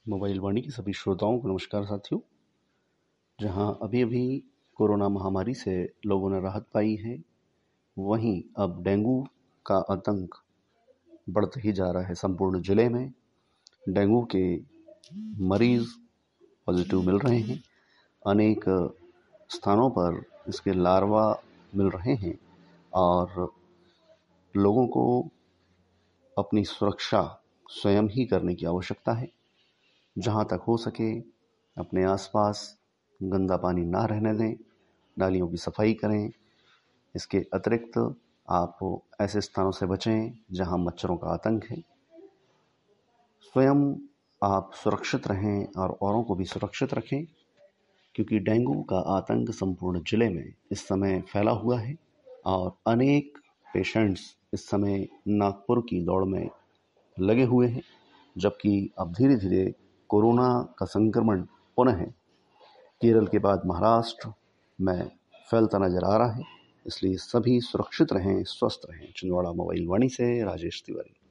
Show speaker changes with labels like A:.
A: Mobile वाणी के सभी श्रोताओं को नमस्कार साथियों। जहां अभी-अभी कोरोना महामारी से लोगों ने राहत पाई है, वहीं अब डेंगू का आतंक बढ़ते ही जा रहा है। संपूर्ण जिले में डेंगू के मरीज पॉजिटिव मिल रहे हैं। अनेक स्थानों पर इसके लार्वा मिल रहे हैं और लोगों को अपनी सुरक्षा स्वयं ही करने की आवश्यकता है। जहाँ तक हो सके अपने आसपास गंदा पानी ना रहने दें, नालियों की सफाई करें। इसके अतिरिक्त आप ऐसे स्थानों से बचें जहाँ मच्छरों का आतंक है। स्वयं आप सुरक्षित रहें और औरों को भी सुरक्षित रखें, क्योंकि डेंगू का आतंक संपूर्ण जिले में इस समय फैला हुआ है और अनेक पेशेंट्स इस समय नागपुर की दौड़ में लगे हुए हैं। जबकि अब धीरे धीरे कोरोना का संक्रमण पुनः केरल के बाद महाराष्ट्र में फैलता नजर आ रहा है। इसलिए सभी सुरक्षित रहें, स्वस्थ रहें। छिंदवाड़ा मोबाइल वाणी से राजेश तिवारी।